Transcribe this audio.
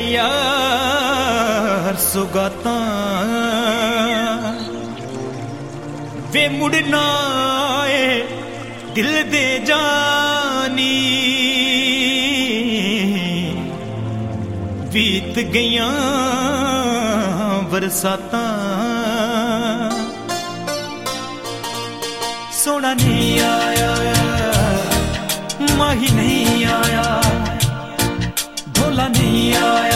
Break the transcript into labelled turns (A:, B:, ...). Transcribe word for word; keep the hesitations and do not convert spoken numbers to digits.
A: यार सुगातां वे मुड़ना ए दिल दे जानी बीत गईयां बरसातां सोना नहीं आया माही नहीं आया ढोला नहीं आया